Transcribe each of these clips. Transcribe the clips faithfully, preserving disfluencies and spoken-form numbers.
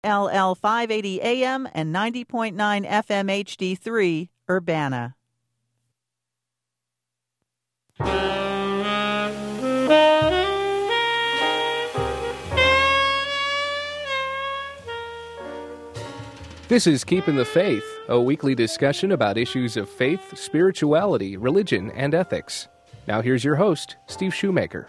L L five eighty A M and ninety point nine F M H D three, Urbana. This is Keeping the Faith, a weekly discussion about issues of faith, spirituality, religion, and ethics. Now here's your host, Steve Shoemaker.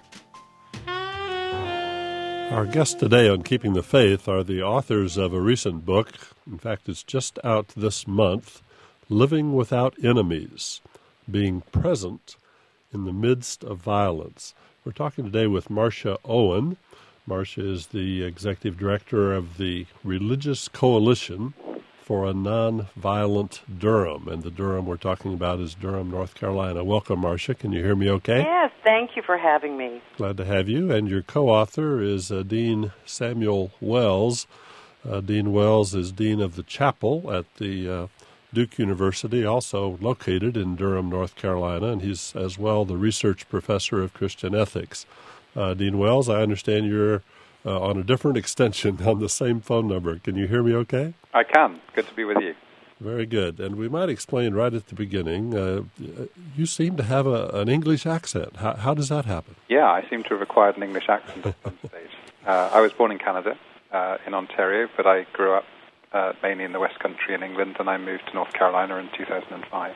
Our guests today on Keeping the Faith are the authors of a recent book. In fact, it's just out this month, Living Without Enemies, Being Present in the Midst of Violence. We're talking today with Marcia Owen. Marcia is the executive director of the Religious Coalition for a Nonviolent Durham, and the Durham we're talking about is Durham, North Carolina. Welcome, Marcia. Can you hear me okay? Yes, thank you for having me. Glad to have you. And your co-author is uh, Dean Samuel Wells. Uh, Dean Wells is Dean of the Chapel at the uh, Duke University, also located in Durham, North Carolina, and he's as well the research professor of Christian ethics. Uh, Dean Wells, I understand you're uh, on a different extension on the same phone number. Can you hear me okay? I can. Good to be with you. Very good. And we might explain right at the beginning, uh, you seem to have a, an English accent. How, how does that happen? Yeah, I seem to have acquired an English accent at some stage. Uh, I was born in Canada, uh, in Ontario, but I grew up uh, mainly in the West Country in England, and I moved to North Carolina in two thousand five.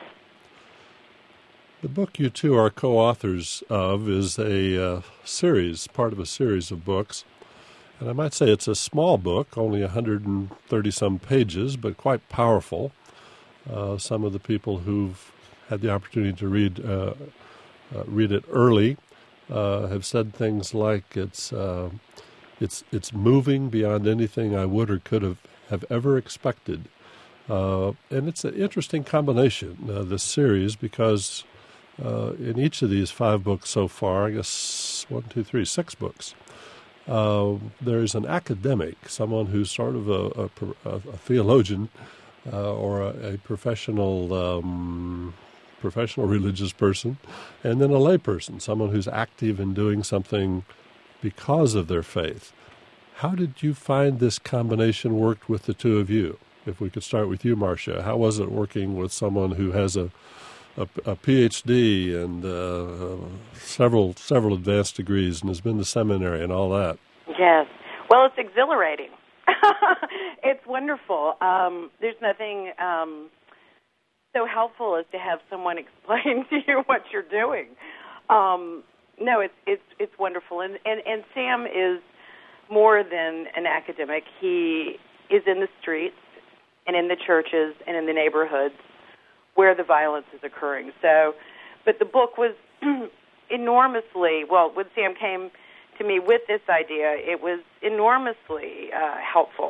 The book you two are co-authors of is a uh, series, part of a series of books. And I might say it's a small book, only one hundred thirty-some pages, but quite powerful. Uh, some of the people who've had the opportunity to read uh, uh, read it early uh, have said things like it's uh, it's it's moving beyond anything I would or could have, have ever expected. Uh, and it's an interesting combination, uh, this series, because uh, in each of these five books so far, I guess one, two, three, six books, Uh, there's an academic, someone who's sort of a, a, a theologian uh, or a, a professional um, professional religious person, and then a lay person, someone who's active in doing something because of their faith. How did you find this combination worked with the two of you? If we could start with you, Marcia, how was it working with someone who has a A, a P H D and uh, several several advanced degrees and has been to seminary and all that? Yes. Well, it's exhilarating. It's wonderful. Um, there's nothing um, so helpful as to have someone explain to you what you're doing. Um, no, it's it's it's wonderful. And, and, and Sam is more than an academic. He is in the streets and in the churches and in the neighborhoods where the violence is occurring. So, but the book was enormously, well, when Sam came to me with this idea, it was enormously uh, helpful.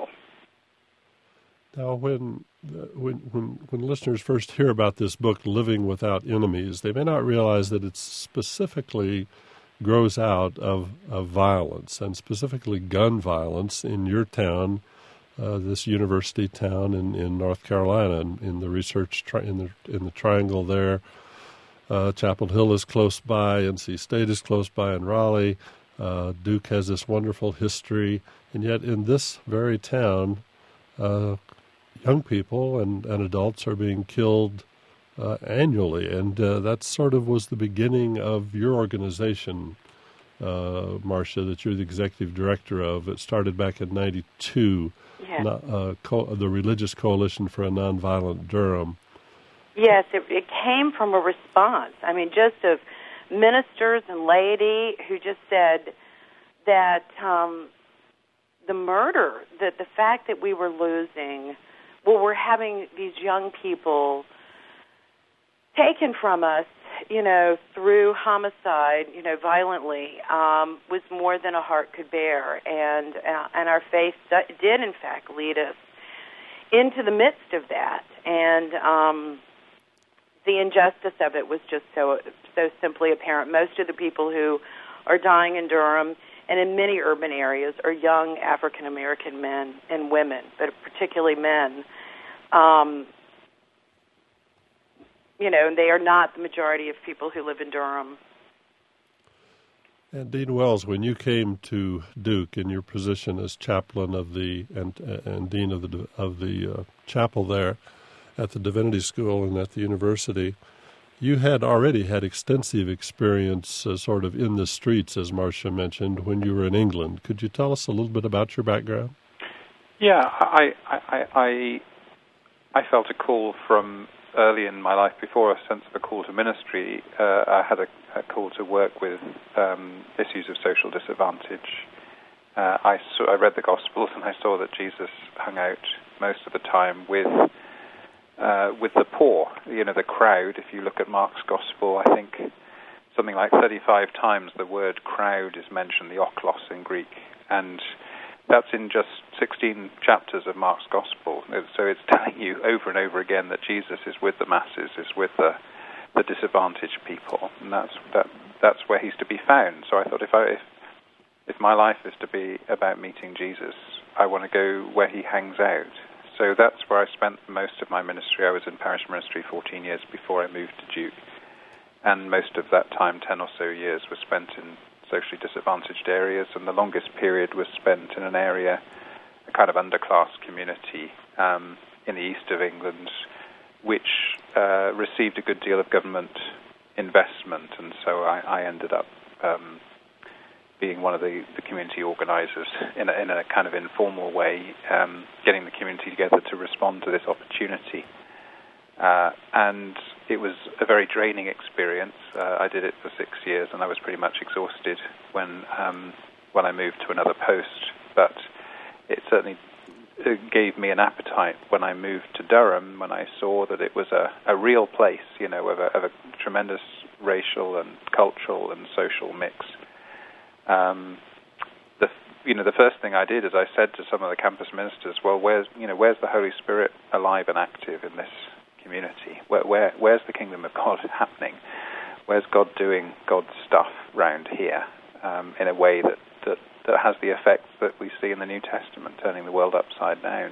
Now, when, when when when listeners first hear about this book, Living Without Enemies, they may not realize that it specifically grows out of, of violence, and specifically gun violence in your town, Uh, this university town in, in North Carolina, in, in the research tri- in the in the triangle there. Uh, Chapel Hill is close by, N C State is close by in Raleigh. Uh, Duke has this wonderful history, and yet in this very town, uh, young people and, and adults are being killed uh, annually, and uh, that sort of was the beginning of your organization, uh, Marcia, that you're the executive director of. It started back in ninety-two. Yes. Uh, co- the Religious Coalition for a Nonviolent Durham. Yes, it, it came from a response. I mean, just of ministers and laity who just said that um, the murder, that the fact that we were losing, well, we're having these young people taken from us, you know, through homicide, you know, violently, um, was more than a heart could bear. And uh, and our faith did, in fact, lead us into the midst of that. And um, the injustice of it was just so so simply apparent. Most of the people who are dying in Durham and in many urban areas are young African-American men and women, but particularly men. Um You know, they are not the majority of people who live in Durham. And Dean Wells, when you came to Duke in your position as chaplain of the and and dean of the of the uh, chapel there at the Divinity School and at the university, you had already had extensive experience uh, sort of in the streets, as Marcia mentioned, when you were in England. Could you tell us a little bit about your background? Yeah, I I I, I felt a call from early in my life, before a sense of a call to ministry. uh, I had a, a call to work with um, issues of social disadvantage. Uh, I, saw, I read the Gospels and I saw that Jesus hung out most of the time with uh, with the poor, you know, the crowd. If you look at Mark's Gospel, I think something like thirty-five times the word crowd is mentioned, the oklos in Greek, and that's in just sixteen chapters of Mark's Gospel. So it's telling you over and over again that Jesus is with the masses, is with the the disadvantaged people, and that's that that's where he's to be found. So I thought, if I if, if my life is to be about meeting Jesus, I want to go where he hangs out. So that's where I spent most of my ministry. I was in parish ministry fourteen years before I moved to Duke, and most of that time, ten or so years, was spent in socially disadvantaged areas, and the longest period was spent in an area, a kind of underclass community um, in the east of England, which uh, received a good deal of government investment, and so I, I ended up um, being one of the, the community organisers in a, in a kind of informal way, um, getting the community together to respond to this opportunity. Uh, and it was a very draining experience. Uh, I did it for six years, and I was pretty much exhausted when um, when I moved to another post. But it certainly gave me an appetite when I moved to Durham, when I saw that it was a, a real place, you know, of a, of a tremendous racial and cultural and social mix. Um, the you know the first thing I did is I said to some of the campus ministers, well, where's you know where's the Holy Spirit alive and active in this community? Where, where, where's the kingdom of God happening? Where's God doing God's stuff round here um, in a way that, that, that has the effects that we see in the New Testament, turning the world upside down?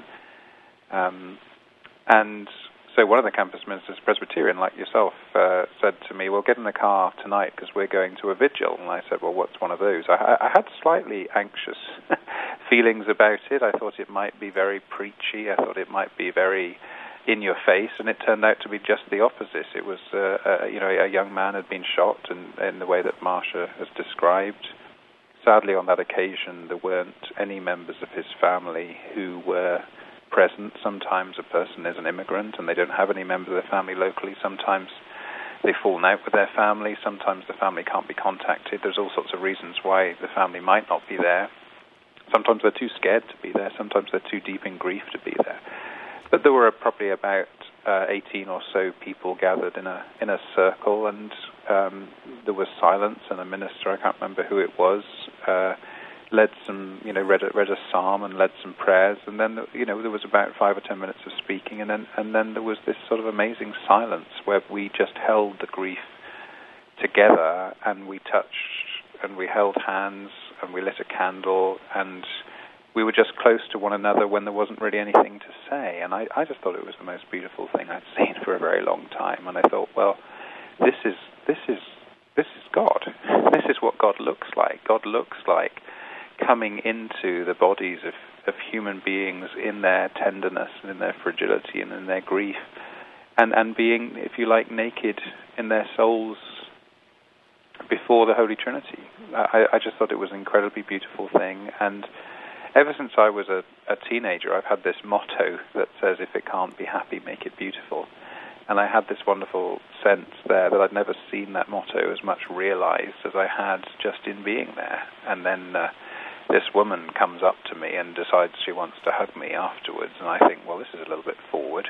Um, and so one of the campus ministers, Presbyterian like yourself, uh, said to me, well, get in the car tonight because we're going to a vigil. And I said, well, what's one of those? I, I had slightly anxious feelings about it. I thought it might be very preachy. I thought it might be very in your face, and it turned out to be just the opposite. It was, uh, uh, you know, a young man had been shot, and in the way that Marcia has described. Sadly, on that occasion, there weren't any members of his family who were present. Sometimes a person is an immigrant, and they don't have any members of their family locally. Sometimes they've fallen out with their family. Sometimes the family can't be contacted. There's all sorts of reasons why the family might not be there. Sometimes they're too scared to be there. Sometimes they're too deep in grief to be there. But there were probably about uh, eighteen or so people gathered in a in a circle, and um, there was silence. And a minister, I can't remember who it was, uh, led some, you know, read a, read a psalm and led some prayers. And then, you know, there was about five or ten minutes of speaking, and then and then there was this sort of amazing silence where we just held the grief together, and we touched, and we held hands, and we lit a candle, and we were just close to one another when there wasn't really anything to say. And I, I just thought it was the most beautiful thing I'd seen for a very long time. And I thought, well, this is this is this is God. This is what God looks like. God looks like coming into the bodies of, of human beings in their tenderness and in their fragility and in their grief, and, and being, if you like, naked in their souls before the Holy Trinity. I, I just thought it was an incredibly beautiful thing. And ever since I was a, a teenager, I've had this motto that says, if it can't be happy, make it beautiful. And I had this wonderful sense there that I'd never seen that motto as much realized as I had just in being there. And then uh, this woman comes up to me and decides she wants to hug me afterwards, and I think, well, this is a little bit forward.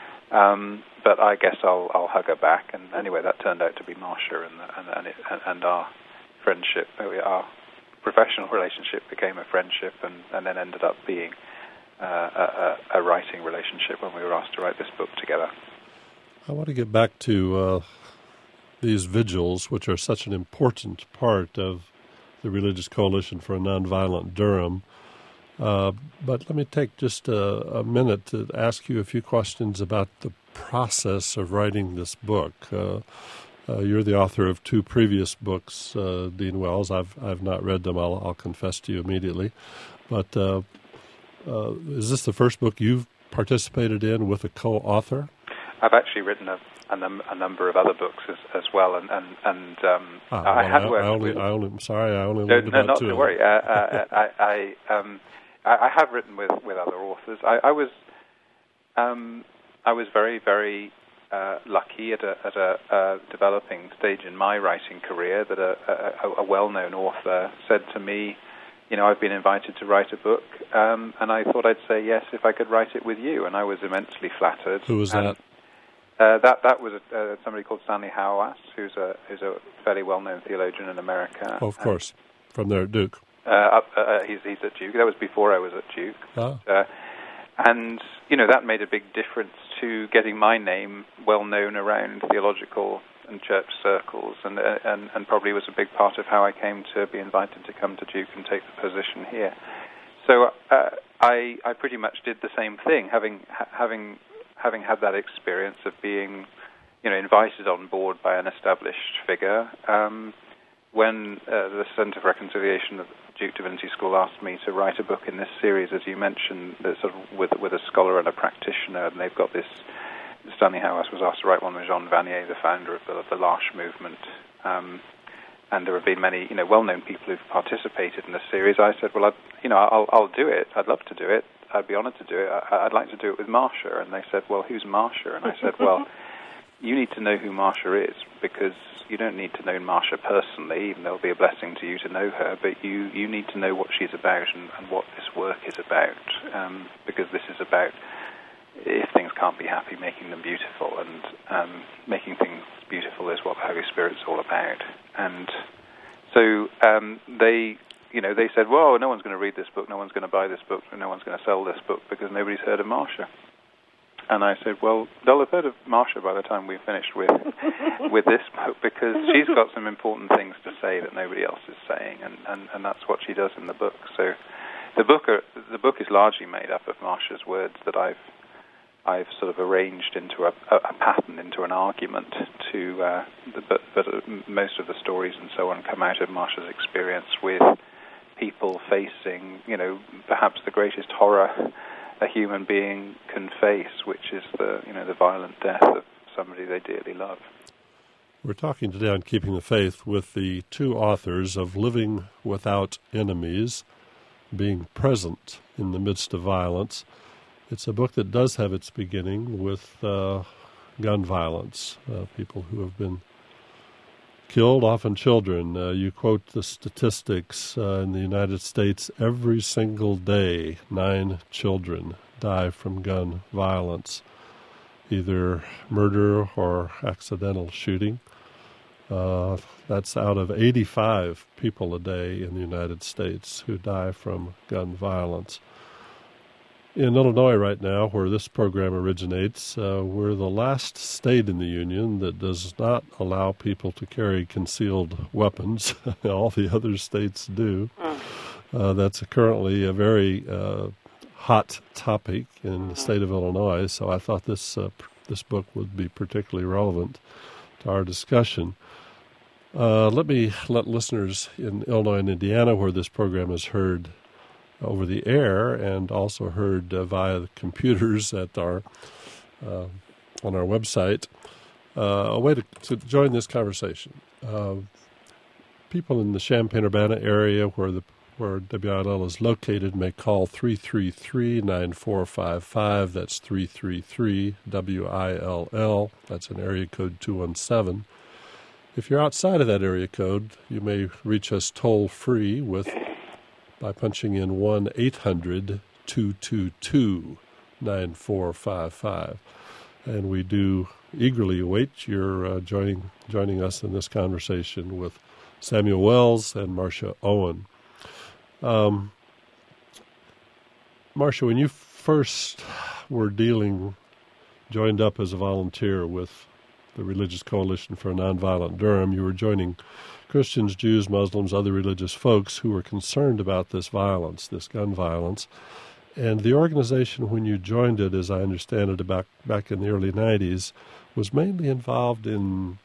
Um, but I guess I'll, I'll hug her back. And anyway, that turned out to be Marcia, and and, and, it, and our friendship, our professional relationship became a friendship, and, and then ended up being uh, a, a writing relationship when we were asked to write this book together. I want to get back to uh, these vigils, which are such an important part of the Religious Coalition for a Nonviolent Durham. Uh, but let me take just a, a minute to ask you a few questions about the process of writing this book. Uh, Uh, you're the author of two previous books, uh, Dean Wells. I've I've not read them. I'll, I'll confess to you immediately. But uh, uh, is this the first book you've participated in with a co-author? I've actually written a, a, num- a number of other books as, as well, and and, and um, ah, I well, had I, worked I only, with... I only, I'm sorry, I only no, learned no, about not two to of worry. them. Uh, uh, I, I, um, I, I have written with, with other authors. I, I was um, I was very, very uh, lucky at a, at a uh, developing stage in my writing career that a, a, a well-known author said to me, you know, I've been invited to write a book, um, and I thought I'd say yes if I could write it with you, and I was immensely flattered. Who was and, that? Uh, that that was a, uh, somebody called Stanley Hauerwas, who's a who's a fairly well-known theologian in America. Oh, of course, and, from there at Duke. Uh, uh, uh, he's he's at Duke. That was before I was at Duke. Ah. Uh, and you know that made a big difference to getting my name well known around theological and church circles, and uh, and and probably was a big part of how I came to be invited to come to Duke and take the position here. So uh, I I pretty much did the same thing, having ha- having having had that experience of being, you know, invited on board by an established figure. Um, when uh, the Centre for Reconciliation of Duke Divinity School asked me to write a book in this series, as you mentioned, sort of with with a scholar and a practitioner, and they've got this. Stanley Hauerwas was asked to write one with Jean Vanier, the founder of the, of the L'Arche movement, um, and there have been many, you know, well-known people who've participated in the series. I said, well, I'd, you know, I'll, I'll do it. I'd love to do it. I'd be honoured to do it. I, I'd like to do it with Marsha. And they said, well, who's Marsha? And I said, well, you need to know who Marsha is, because you don't need to know Marsha personally, even though it'll be a blessing to you to know her, but you, you need to know what she's about and, and what this work is about, um, because this is about, if things can't be happy, making them beautiful, and um, making things beautiful is what the Holy Spirit's all about. And so um, they, you know, they said, well, no one's going to read this book, no one's going to buy this book, no one's going to sell this book because nobody's heard of Marsha. And I said, well, they'll have heard of Marsha by the time we've finished with with this book, because she's got some important things to say that nobody else is saying, and, and, and that's what she does in the book. So the book are, the book is largely made up of Marsha's words that I've I've sort of arranged into a, a pattern, into an argument. To uh, the, but, but most of the stories and so on come out of Marsha's experience with people facing, you know, perhaps the greatest horror a human being can face, which is the, you know, the violent death of somebody they dearly love. We're talking today on Keeping the Faith with the two authors of Living Without Enemies, Being Present in the Midst of Violence. It's a book that does have its beginning with uh, gun violence, uh, people who have been killed, often children. Uh, you quote the statistics uh, in the United States. Every single day, nine children die from gun violence, either murder or accidental shooting. Uh, that's out of eighty-five people a day in the United States who die from gun violence. In Illinois right now, where this program originates, uh, we're the last state in the union that does not allow people to carry concealed weapons. All the other states do. Uh, that's currently a very uh, hot topic in the state of Illinois, so I thought this uh, this book would be particularly relevant to our discussion. Uh, let me let listeners in Illinois and Indiana, where this program is heard over the air and also heard uh, via the computers at our uh, on our website, uh, a way to, to join this conversation. Uh, people in the Champaign-Urbana area where the where W I L L is located may call three three three, nine four five five. That's three three three W I L L. That's an area code two one seven. If you're outside of that area code, you may reach us toll-free with by punching in one eight hundred two two two nine four five five. And we do eagerly await your uh, joining joining us in this conversation with Samuel Wells and Marsha Owen. Um, Marsha, when you first were dealing, joined up as a volunteer with the Religious Coalition for a Nonviolent Durham, you were joining Christians, Jews, Muslims, other religious folks who were concerned about this violence, this gun violence. And the organization, when you joined it, as I understand it, about back in the early nineties, was mainly involved in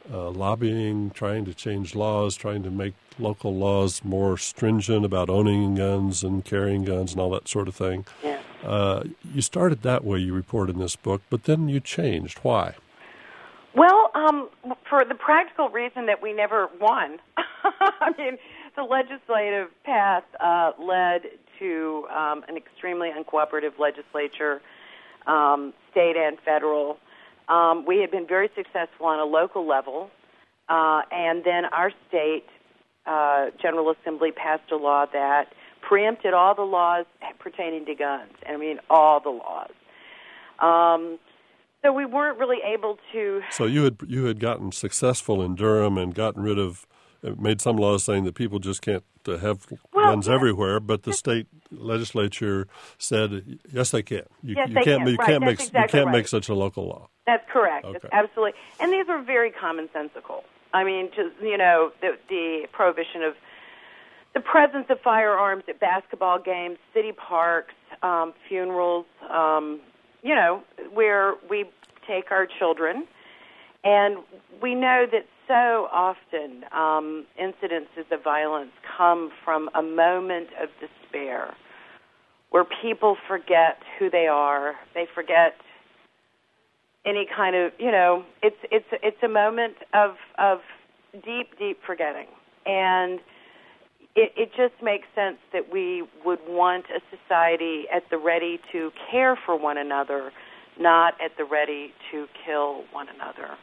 uh, lobbying, trying to change laws, trying to make local laws more stringent about owning guns and carrying guns and all that sort of thing. Yeah. Uh, you started that way, you report in this book, but then you changed. Why? Well, um, for the practical reason that we never won. I mean, the legislative path uh, led to um, an extremely uncooperative legislature, um, state and federal. Um, we had been very successful on a local level, uh, and then our state uh, General Assembly passed a law that preempted all the laws pertaining to guns. I mean, all the laws. Um, so we weren't really able to... So you had you had gotten successful in Durham and gotten rid of, made some laws saying that people just can't uh, have well, guns yes. everywhere, but the state legislature said, yes, they can. You, yes, you they can't, can. You right. can't, That's make, exactly you can't right. make such a local law. That's correct. Okay. That's absolutely. And these are very commonsensical. I mean, just, you know, the, the prohibition of the presence of firearms at basketball games, city parks, um, funerals, um, you know, where we take our children. And we know that so often um, incidences of violence come from a moment of despair where people forget who they are. They forget any kind of, you know, it's it's it's a moment of of deep, deep forgetting. And it, it just makes sense that we would want a society at the ready to care for one another, not at the ready to kill one another.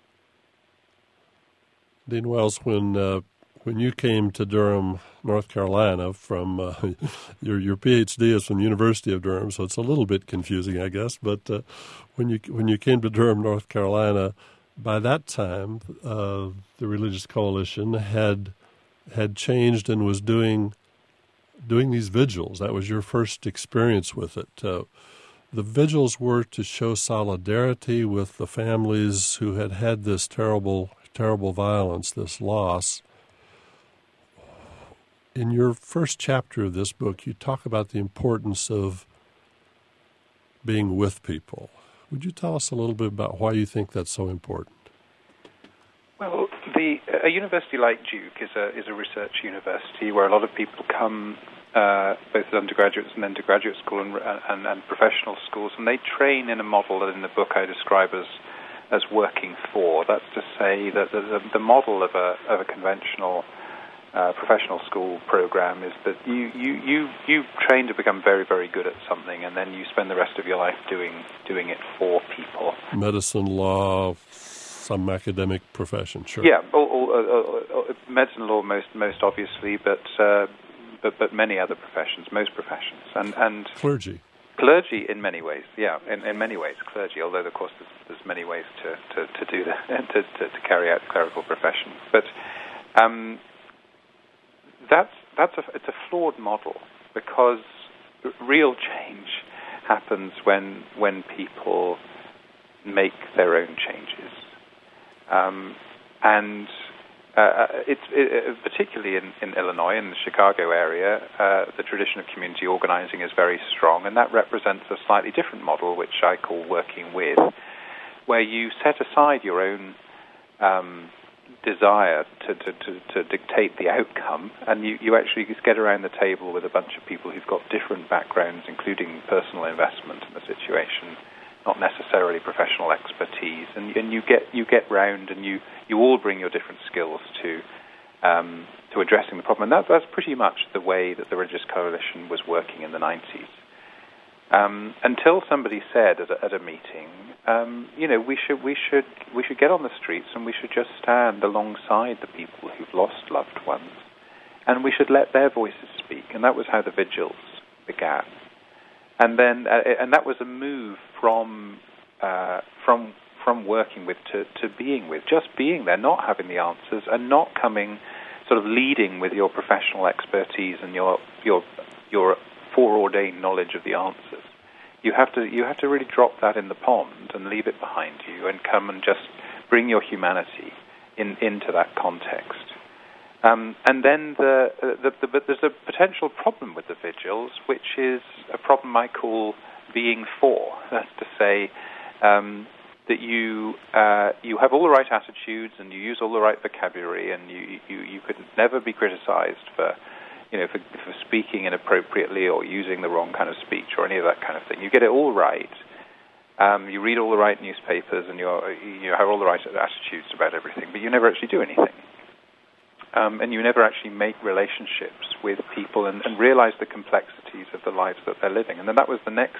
Dean Wells, when uh, when you came to Durham, North Carolina, from uh, your your PhD is from the University of Durham, so it's a little bit confusing, I guess. But uh, when you when you came to Durham, North Carolina, by that time, uh, the Religious Coalition had had changed and was doing doing these vigils. That was your first experience with it. Uh, the vigils were to show solidarity with the families who had had this terrible, terrible violence, this loss. In your first chapter of this book, you talk about the importance of being with people. Would you tell us a little bit about why you think that's so important? Well, the, a university like Duke is a is a research university where a lot of people come, uh, both as undergraduates and then to graduate school and, and, and professional schools, and they train in a model that in the book I describe as as working for. That's to say that the, the model of a of a conventional uh, professional school program is that you, you, you, you train to become very, very good at something, and then you spend the rest of your life doing doing it for people. Medicine, law, some academic profession, sure. Yeah, or, or, or, or medicine, law, most most obviously, but uh, but but many other professions, most professions, and and clergy. Clergy, in many ways, yeah, in, in many ways, clergy. Although, of course, there's, there's many ways to, to, to do that, to, to to carry out the clerical profession. But um, that's that's a it's a flawed model, because real change happens when when people make their own changes. Um, and uh, it's it, particularly in, in Illinois, in the Chicago area, uh, the tradition of community organizing is very strong, and that represents a slightly different model, which I call working with, where you set aside your own um, desire to, to, to, to dictate the outcome, and you, you actually just get around the table with a bunch of people who've got different backgrounds, including personal investment in the situation, not necessarily professional expertise, and, and you get you get round and you, you all bring your different skills to um, to addressing the problem. And that, that's pretty much the way that the Religious Coalition was working in the nineties. Um, until somebody said at a, at a meeting, um, you know, we should we should we should get on the streets and we should just stand alongside the people who've lost loved ones, and we should let their voices speak. And that was how the vigils began. And then, uh, and that was a move from uh, from from working with to, to being with, just being there, not having the answers, and not coming, sort of leading with your professional expertise and your your your foreordained knowledge of the answers. You have to you have to really drop that in the pond and leave it behind you, and come and just bring your humanity in into that context. Um, and then the, the, the, the, there's a potential problem with the vigils, which is a problem I call being for. That's to say, um, that you uh, you have all the right attitudes and you use all the right vocabulary, and you you, you could never be criticized for, you know, for, for speaking inappropriately or using the wrong kind of speech or any of that kind of thing. You get it all right. Um, you read all the right newspapers and you're, you have all the right attitudes about everything, but you never actually do anything. Um, and you never actually make relationships with people and, and realize the complexities of the lives that they're living. And then that was the next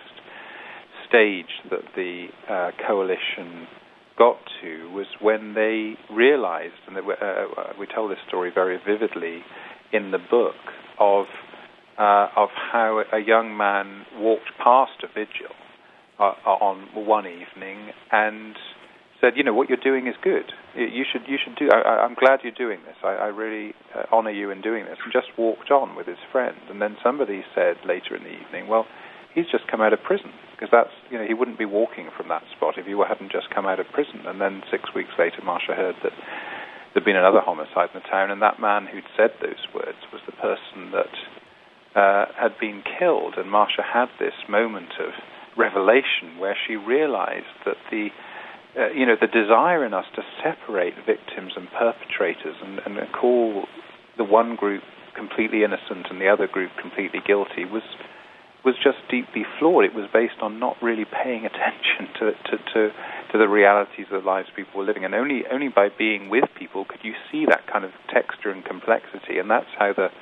stage that the uh, coalition got to, was when they realized, and they were, uh, we tell this story very vividly in the book, of uh, of how a young man walked past a vigil uh, on one evening and said, you know, what you're doing is good. You should you should do. I, I'm glad you're doing this. I, I really uh, honor you in doing this. And just walked on with his friend. And then somebody said later in the evening, well, he's just come out of prison, because that's, you know, he wouldn't be walking from that spot if he hadn't just come out of prison. And then six weeks later, Marcia heard that there'd been another homicide in the town, and that man who'd said those words was the person that uh, had been killed. And Marcia had this moment of revelation where she realized that the Uh, you know, the desire in us to separate victims and perpetrators and, and call the one group completely innocent and the other group completely guilty was was just deeply flawed. It was based on not really paying attention to to, to, to the realities of the lives people were living. And only only by being with people could you see that kind of texture and complexity. And that's how the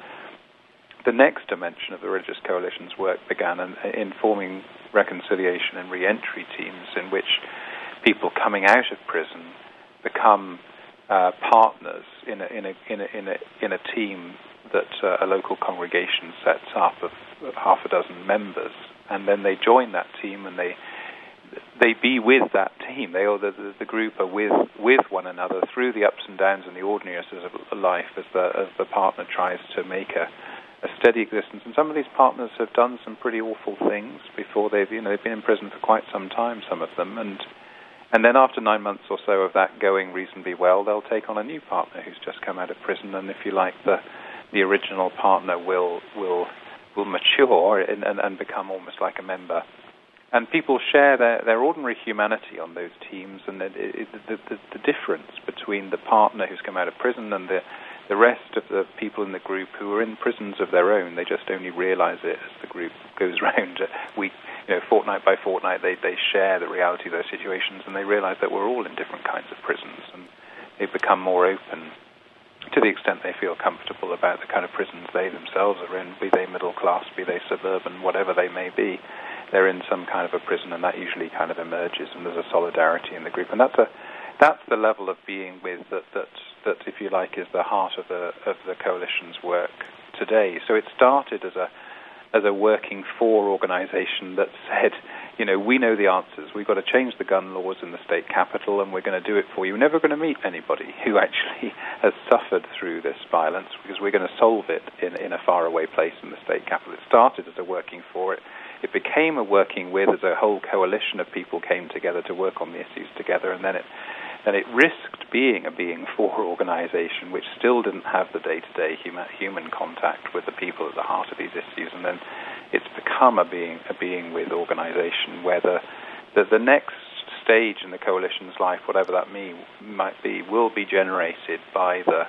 the next dimension of the Religious Coalition's work began, in, in forming reconciliation and re-entry teams in which people coming out of prison become uh, partners in a, in a in a in a in a team that uh, a local congregation sets up of half a dozen members, and then they join that team and they they be with that team. They or the, the the group are with with one another through the ups and downs and the ordinariness of life as the as the partner tries to make a a steady existence. And some of these partners have done some pretty awful things before they've you know they've been in prison for quite some time, some of them, and. And then after nine months or so of that going reasonably well, they'll take on a new partner who's just come out of prison, and if you like, the the original partner will will will mature and, and, and become almost like a member. And people share their, their ordinary humanity on those teams, and the, the, the, the difference between the partner who's come out of prison and the the rest of the people in the group who are in prisons of their own. They just only realize it as the group goes round a week. You know, fortnight by fortnight, they, they share the reality of those situations, and they realize that we're all in different kinds of prisons, and they become more open to the extent they feel comfortable about the kind of prisons they themselves are in, be they middle class, be they suburban, whatever they may be. They're in some kind of a prison, and that usually kind of emerges, and there's a solidarity in the group. And that's a that's the level of being with that, that, that if you like, is the heart of the of the coalition's work today. So it started as a as a working for organization that said, you know, we know the answers. We've got to change the gun laws in the state capital, and we're going to do it for you. We're never going to meet anybody who actually has suffered through this violence, because we're going to solve it in, in a faraway place in the state capital. It started as a working for it. It became a working with, as a whole coalition of people came together to work on the issues together, and then it then it risked being a being for organization, which still didn't have the day-to-day human, human contact with the people at the heart of these issues, and then it's become a being a being with organization where the, the, the next stage in the coalition's life, whatever that mean, might be, will be generated by the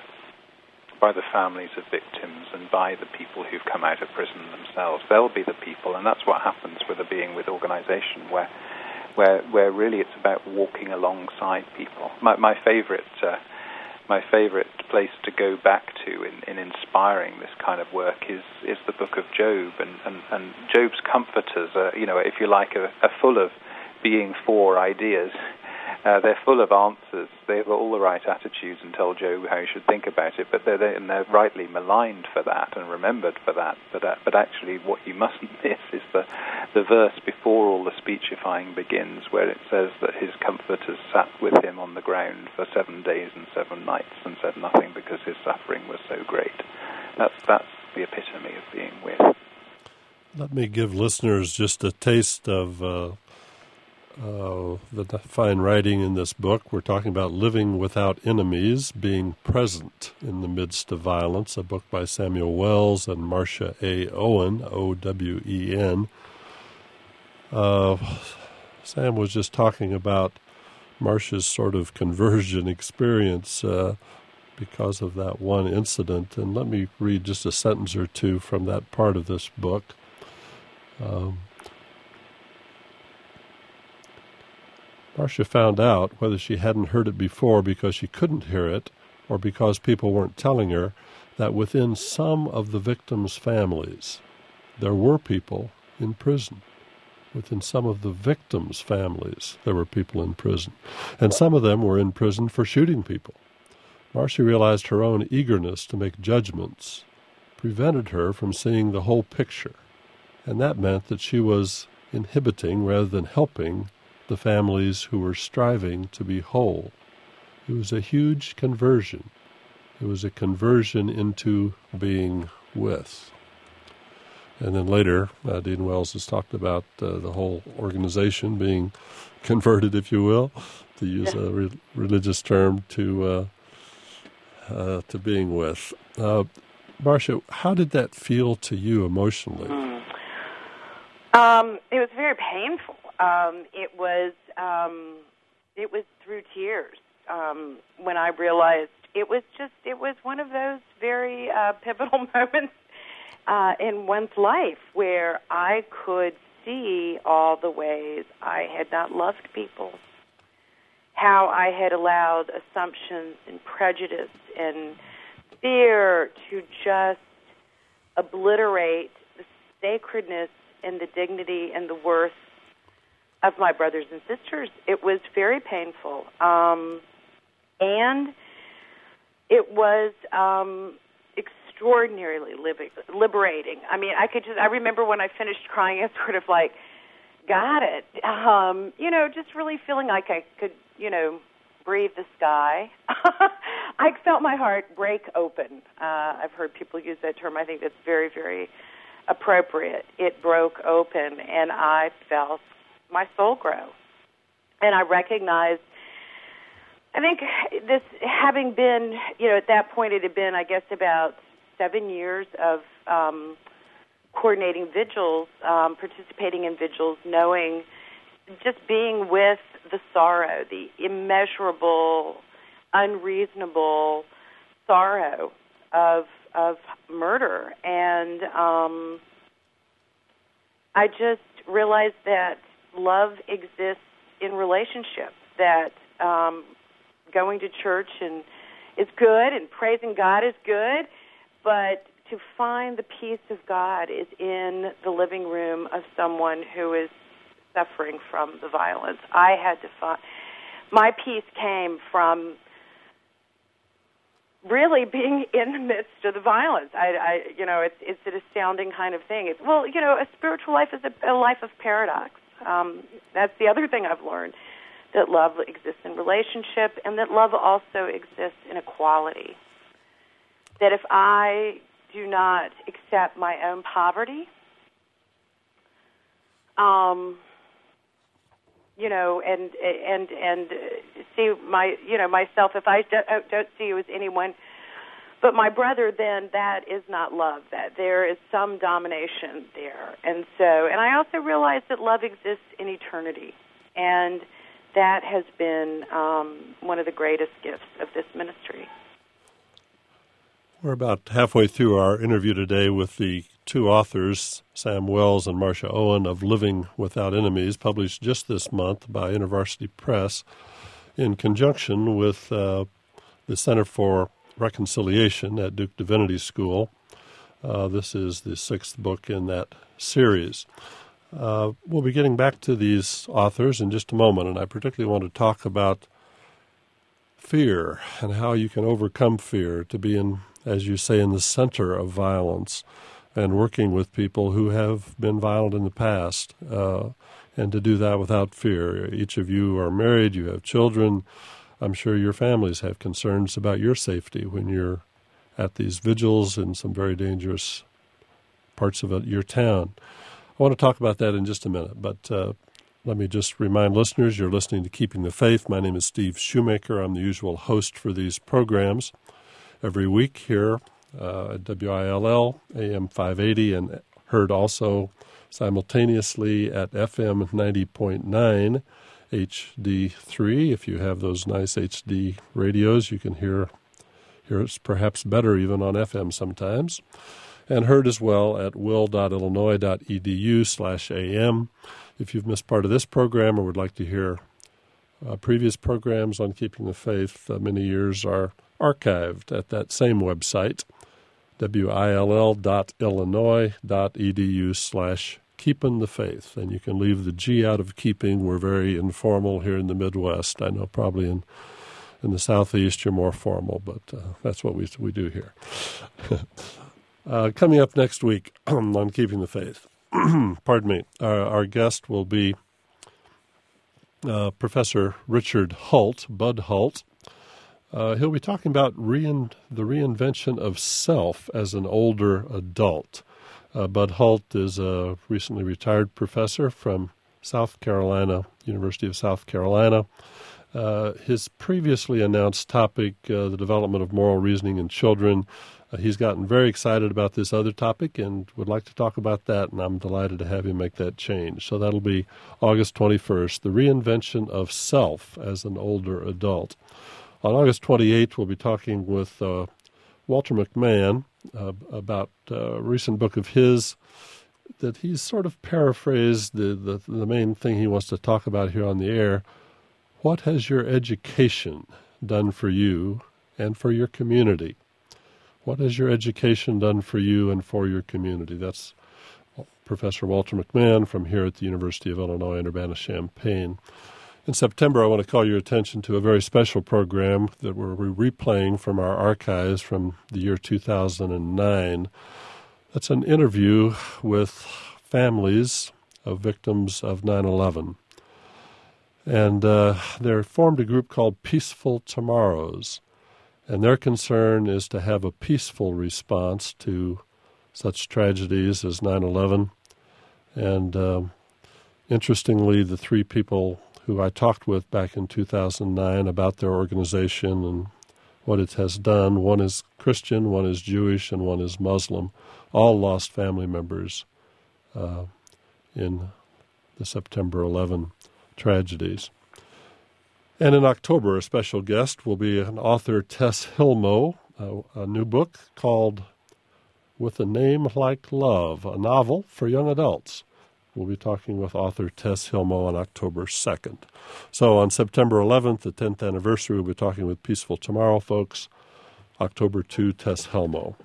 by the families of victims and by the people who've come out of prison themselves. They'll be the people, and that's what happens with a being with organization, where where where really it's about walking alongside people. My, my favorite uh, my favorite place to go back to in, in inspiring this kind of work is, is the book of Job, and, and, and Job's comforters are, you know, if you like, are, are full of being for ideas. Uh, they're full of answers. They've got all the right attitudes and tell Job how he should think about it, but they're, they're, and they're rightly maligned for that and remembered for that. But uh, but actually what you mustn't miss is the, the verse before all the speechifying begins, where it says that his comforters sat with him on the ground for seven days and seven nights and said nothing because his suffering was so great. That's, that's the epitome of being with. Let me give listeners just a taste of Uh... Uh, the fine writing in this book. We're talking about living without enemies, being present in the midst of violence, a book by Samuel Wells and Marcia A. Owen, O W E N. Uh, Sam was just talking about Marcia's sort of conversion experience uh, because of that one incident. And let me read just a sentence or two from that part of this book. Um, Marcia found out, whether she hadn't heard it before because she couldn't hear it or because people weren't telling her, that within some of the victims' families, there were people in prison. Within some of the victims' families, there were people in prison. And some of them were in prison for shooting people. Marcia realized her own eagerness to make judgments prevented her from seeing the whole picture. And that meant that she was inhibiting rather than helping the families who were striving to be whole. It was a huge conversion. It was a conversion into being with. And then later, uh, Dean Wells has talked about uh, the whole organization being converted, if you will, to use a re- religious term, to uh, uh, to being with. Uh, Marcia, how did that feel to you emotionally? Mm. Um, it was very painful. Um, it was um, it was through tears um, when I realized it was just it was one of those very uh, pivotal moments uh, in one's life where I could see all the ways I had not loved people, how I had allowed assumptions and prejudice and fear to just obliterate the sacredness and the dignity and the worth of my brothers and sisters. It was very painful. Um, and it was um, extraordinarily liber- liberating. I mean, I could just, I remember when I finished crying, I sort of like, got it. Um, you know, just really feeling like I could, you know, breathe the sky. I felt my heart break open. Uh, I've heard people use that term. I think that's very, very appropriate. It broke open, and I felt my soul grow. And I recognized, I think this, having been, you know, at that point it had been, I guess, about seven years of um, coordinating vigils, um, participating in vigils, knowing, just being with the sorrow, the immeasurable, unreasonable sorrow of of murder. And um, I just realized that love exists in relationships, that um, going to church and is good and praising God is good, but to find the peace of God is in the living room of someone who is suffering from the violence. I had to find, my peace came from really being in the midst of the violence. I, I you know, it's it's an astounding kind of thing. It's, well, you know, a spiritual life is a, a life of paradox. Um, that's the other thing I've learned, that love exists in relationship and that love also exists in equality. That if I do not accept my own poverty, um, you know, and and and see my, you know, myself, if I don't, don't see you as anyone but my brother, then that is not love. That there is some domination there. And so, and I also realize that love exists in eternity, and that has been um, one of the greatest gifts of this ministry. We're about halfway through our interview today with the two authors, Sam Wells and Marcia Owen, of Living Without Enemies, published just this month by InterVarsity Press in conjunction with uh, the Center for Reconciliation at Duke Divinity School. Uh, this is the sixth book in that series. Uh, we'll be getting back to these authors in just a moment, and I particularly want to talk about fear and how you can overcome fear, to be in, as you say, in the center of violence and working with people who have been violent in the past, uh, and to do that without fear. Each of you are married, you have children. I'm sure your families have concerns about your safety when you're at these vigils in some very dangerous parts of your town. I want to talk about that in just a minute, but uh, let me just remind listeners, you're listening to Keeping the Faith. My name is Steve Shoemaker. I'm the usual host for these programs every week here uh, at W I L L, A M five eighty, and heard also simultaneously at F M ninety point nine H D three. If you have those nice H D radios, you can hear, hear us perhaps better even on F M sometimes. And heard as well at will.illinois.edu slash AM. If you've missed part of this program or would like to hear uh, previous programs on Keeping the Faith, uh, many years are archived at that same website, will.illinois.edu slash keeping the faith. And you can leave the G out of keeping. We're very informal here in the Midwest. I know probably in in the Southeast you're more formal, but uh, that's what we we do here. uh, coming up next week on Keeping the Faith, pardon me, our, our guest will be uh, Professor Richard Hult, Bud Hult. Uh, he'll be talking about rein, the reinvention of self as an older adult. Uh, Bud Hult is a recently retired professor from South Carolina, University of South Carolina. Uh, his previously announced topic, uh, the development of moral reasoning in children, uh, he's gotten very excited about this other topic and would like to talk about that, and I'm delighted to have him make that change. So that'll be August twenty-first, the reinvention of self as an older adult. On August twenty-eighth, we'll be talking with uh, Walter McMahon uh, about a recent book of his that he's sort of paraphrased the, the, the main thing he wants to talk about here on the air. What has your education done for you and for your community? What has your education done for you and for your community? That's Professor Walter McMahon from here at the University of Illinois in Urbana-Champaign. In September, I want to call your attention to a very special program that we're replaying from our archives from the year two thousand nine. That's an interview with families of victims of nine eleven. And uh, they formed a group called Peaceful Tomorrows. And their concern is to have a peaceful response to such tragedies as nine eleven. And uh, interestingly, the three people who I talked with back in two thousand nine about their organization and what it has done. One is Christian, one is Jewish, and one is Muslim. All lost family members uh, in the September eleventh tragedies. And in October, a special guest will be an author, Tess Hilmo, a, a new book called With a Name Like Love, a novel for young adults. We'll be talking with author Tess Hilmo on October second. So on September eleventh, the tenth anniversary, we'll be talking with Peaceful Tomorrow folks. October second, Tess Hilmo.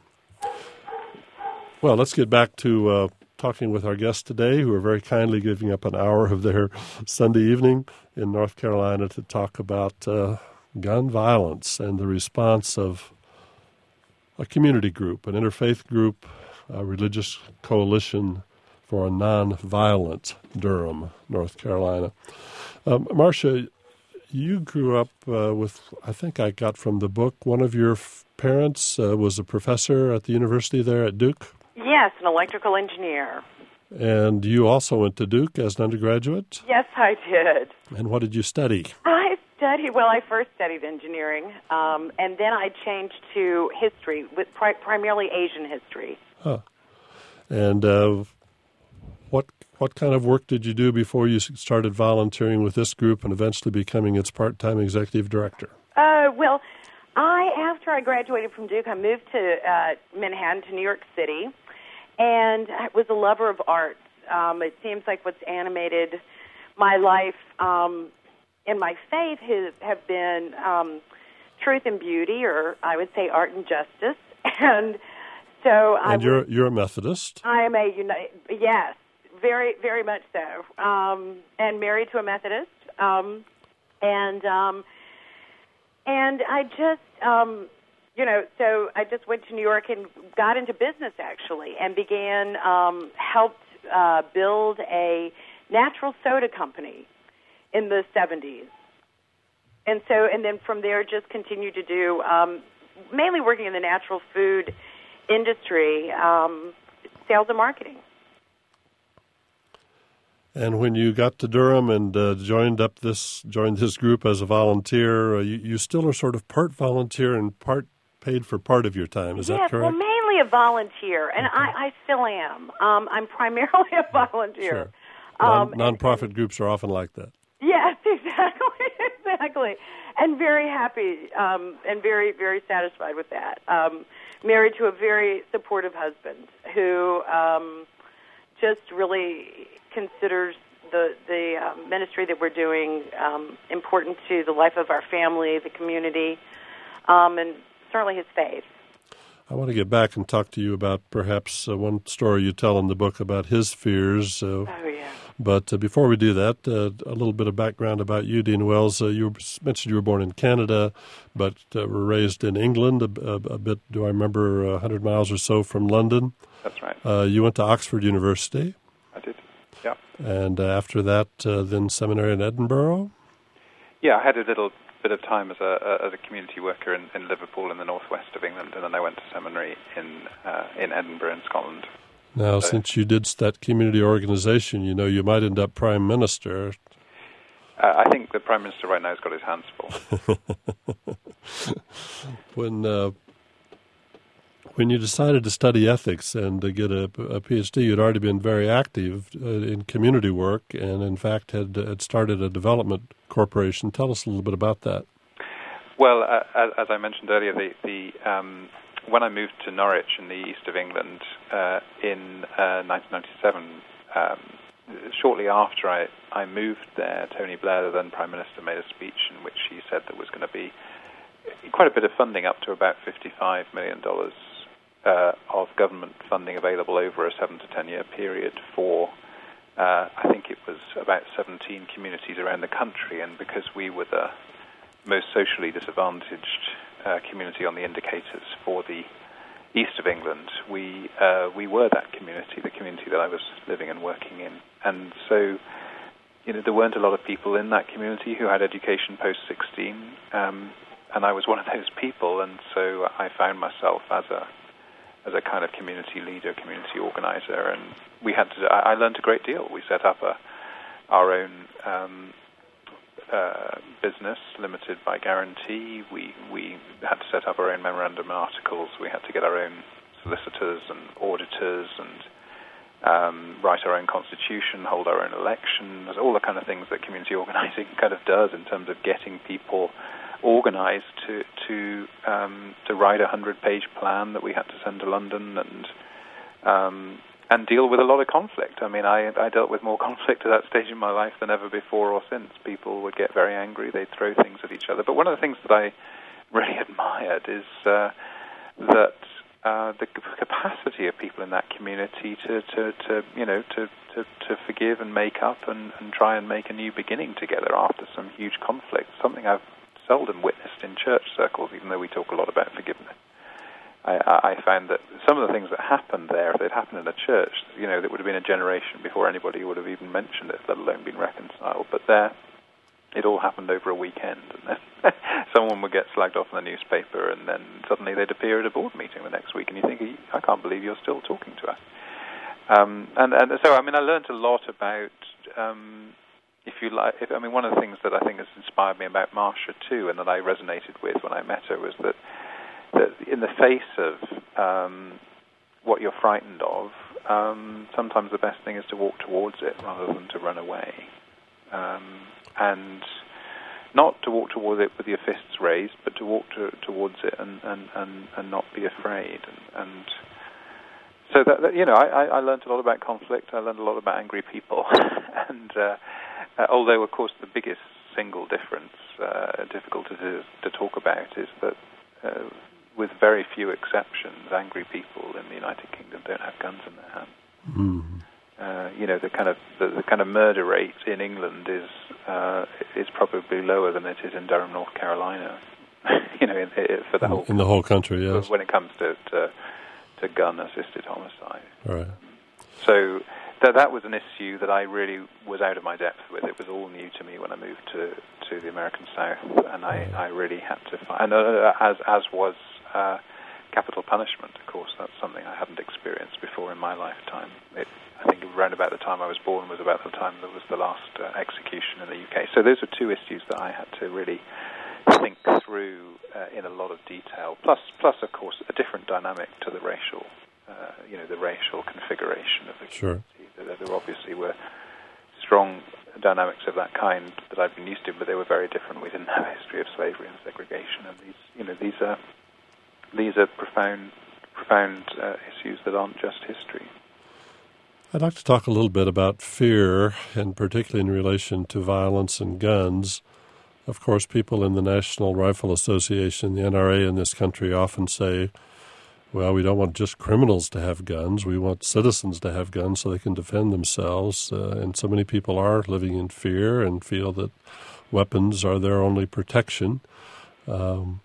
Well, let's get back to uh, talking with our guests today, who are very kindly giving up an hour of their Sunday evening in North Carolina to talk about uh, gun violence and the response of a community group, an interfaith group, a religious coalition for a nonviolent Durham, North Carolina. Um, Marcia, you grew up uh, with, I think I got from the book, one of your f- parents uh, was a professor at the university there at Duke? Yes, an electrical engineer. And you also went to Duke as an undergraduate? Yes, I did. And what did you study? I studied, well, I first studied engineering, um, and then I changed to history, with pri- primarily Asian history. Huh. And uh, what what kind of work did you do before you started volunteering with this group and eventually becoming its part-time executive director? Uh, well, I, after I graduated from Duke, I moved to uh, Manhattan, to New York City, and I was a lover of art. Um, it seems like what's animated my life um, and my faith has, have been um, truth and beauty, or I would say art and justice. And so I And you're you're a Methodist. I am a uni- yes, very very much so, um, and married to a Methodist, um, and um, and I just um, you know so I just went to New York and got into business actually, and began um, helped uh, build a natural soda company in the seventies, and so and then from there just continued to do um, mainly working in the natural food industry, um, sales and marketing. And when you got to Durham and uh, joined up this joined this group as a volunteer, uh, you, you still are sort of part volunteer and part paid for part of your time. Is yes, that correct? Well, mainly a volunteer, and okay. I, I still am. Um, I'm primarily a volunteer. Sure. Non, Um, nonprofit and, groups are often like that. Yes, exactly. And very happy um, and very, very satisfied with that. Um, married to a very supportive husband who um, just really considers the, the uh, ministry that we're doing um, important to the life of our family, the community, um, and certainly his faith. I want to get back and talk to you about perhaps uh, one story you tell in the book about his fears. Uh, oh, yeah. But uh, before we do that, uh, a little bit of background about you, Dean Wells. Uh, you mentioned you were born in Canada, but uh, were raised in England, a, a, a bit, do I remember, one hundred miles or so from London. That's right. Uh, you went to Oxford University. I did, yeah. And uh, after that, uh, then seminary in Edinburgh? Yeah, I had a little bit of time as a, as a community worker in, in Liverpool in the northwest of England, and then I went to seminary in uh, in Edinburgh in Scotland. Now, so, since you did that community organization, you know, you might end up prime minister. Uh, I think the prime minister right now has got his hands full. when uh, when you decided to study ethics and to get a, a PhD, you'd already been very active uh, in community work, and in fact had had started a development corporation. Tell us a little bit about that. Well, uh, as, as I mentioned earlier, the, the um, when I moved to Norwich in the east of England uh, in uh, nineteen ninety-seven, um, shortly after I, I moved there, Tony Blair, the then Prime Minister, made a speech in which he said there was going to be quite a bit of funding, up to about fifty-five million dollars uh, of government funding available over a seven to ten year period for, uh, I think it was about seventeen communities around the country, and because we were the most socially disadvantaged uh, community on the indicators for the east of England, we uh, we were that community, the community that I was living and working in. And so, you know, there weren't a lot of people in that community who had education post sixteen, um, and I was one of those people. And so I found myself as a as a kind of community leader, community organizer, and we had to. I, I learned a great deal. We set up a our own Um, Uh, business, limited by guarantee. We we had to set up our own memorandum articles. We had to get our own solicitors and auditors and um, write our own constitution, hold our own elections, all the kind of things that community organizing kind of does in terms of getting people organized to to um, to write a hundred-page plan that we had to send to London and um, and deal with a lot of conflict. I mean, I, I dealt with more conflict at that stage in my life than ever before or since. People would get very angry. They'd throw things at each other. But one of the things that I really admired is uh, that uh, the capacity of people in that community to, to, to you know, to, to, to forgive and make up and, and try and make a new beginning together after some huge conflict, something I've seldom witnessed in church circles, even though we talk a lot about forgiveness. I, I found that some of the things that happened there, if they'd happened in a church, you know, that would have been a generation before anybody would have even mentioned it, let alone been reconciled. But there, it all happened over a weekend. And then someone would get slagged off in the newspaper, and then suddenly they'd appear at a board meeting the next week, and you think, I can't believe you're still talking to us. Um, and, and so, I mean, I learned a lot about, um, if you like, if, I mean, one of the things that I think has inspired me about Marsha, too, and that I resonated with when I met her, was that that in the face of um, what you're frightened of, um, sometimes the best thing is to walk towards it rather than to run away. Um, and not to walk towards it with your fists raised, but to walk to, towards it and, and, and, and not be afraid. And, and so, that, that you know, I, I learned a lot about conflict. I learned a lot about angry people. and uh, uh, although, of course, the biggest single difference, uh, difficult to, to talk about, is that uh, with very few exceptions, angry people in the United Kingdom don't have guns in their hands. Mm. Uh, you know, the kind of the, the kind of murder rate in England is uh, is probably lower than it is in Durham, North Carolina. you know, in, in, for the in, whole in the whole country, yes. When it comes to to, to gun-assisted homicide. Right. So that that was an issue that I really was out of my depth with. It was all new to me when I moved to, to the American South, and I, I really had to find, and uh, as as was uh, capital punishment, of course. That's something I hadn't experienced before in my lifetime. It, I think around about the time I was born was about the time there was the last uh, execution in the U K. So those were two issues that I had to really think through uh, in a lot of detail. Plus, plus of course, a different dynamic to the racial, uh, you know, the racial configuration of the sure. community. There, there obviously were strong dynamics of that kind that I've been used to, but they were very different. We didn't have a history of slavery and segregation, and these, you know, these are these are profound, profound uh, issues that aren't just history. I'd like to talk a little bit about fear, and particularly in relation to violence and guns. Of course, people in the National Rifle Association, the N R A in this country, often say, well, we don't want just criminals to have guns. We want citizens to have guns so they can defend themselves. Uh, and so many people are living in fear and feel that weapons are their only protection. Um,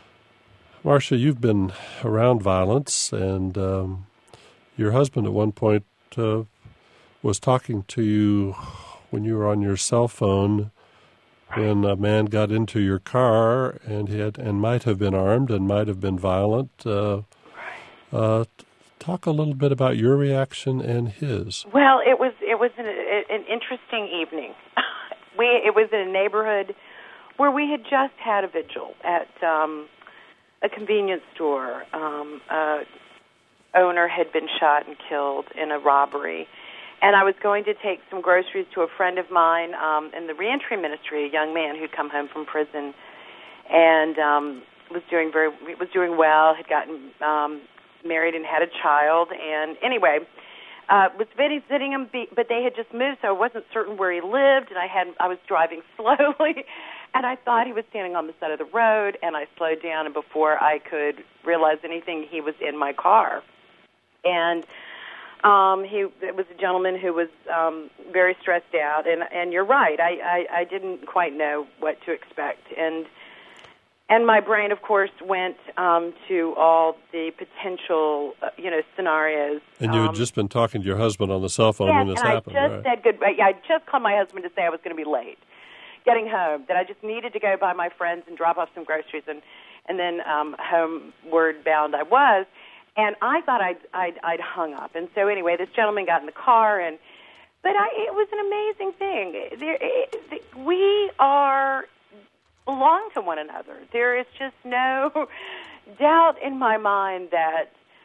Marcia, you've been around violence, and um, your husband at one point uh, was talking to you when you were on your cell phone when a man got into your car and he had and might have been armed and might have been violent. Uh, uh, talk a little bit about your reaction and his. Well, it was it was an, an interesting evening. we it was in a neighborhood where we had just had a vigil at um, a convenience store. Um, uh, owner had been shot and killed in a robbery. And I was going to take some groceries to a friend of mine um, in the reentry ministry, a young man who'd come home from prison and um, was doing very was doing well, had gotten um, married and had a child. And anyway, uh, was visiting him, but they had just moved, so I wasn't certain where he lived. And I had I was driving slowly, and I thought he was standing on the side of the road. And I slowed down, and before I could realize anything, he was in my car, and. Um, he it was a gentleman who was um, very stressed out, and and you're right. I, I, I didn't quite know what to expect, and and my brain, of course, went um, to all the potential uh, you know scenarios. And you had um, just been talking to your husband on the cell phone yes, when this and happened, I just right? said goodbye. Yeah, I just called my husband to say I was going to be late getting home. That I just needed to go by my friends and drop off some groceries, and and then um, homeward bound I was. And I thought I'd, I'd, I'd hung up. And so anyway, this gentleman got in the car, and but I, it was an amazing thing. There, it, we are belong to one another. There is just no doubt in my mind that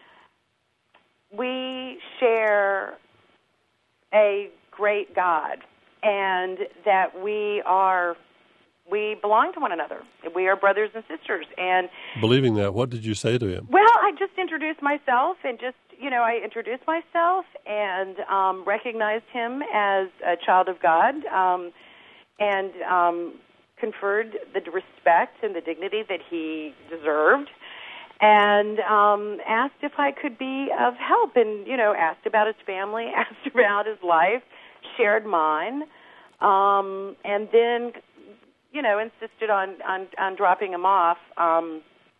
we share a great God, and that we are. We belong to one another. We are brothers and sisters. And believing that, what did you say to him? Well, I just introduced myself, and just, you know, I introduced myself and um, recognized him as a child of God, um, and um, conferred the respect and the dignity that he deserved, and um, asked if I could be of help, and, you know, asked about his family, asked about his life, shared mine, um, and then... you know, insisted on, on, on dropping him off. Um,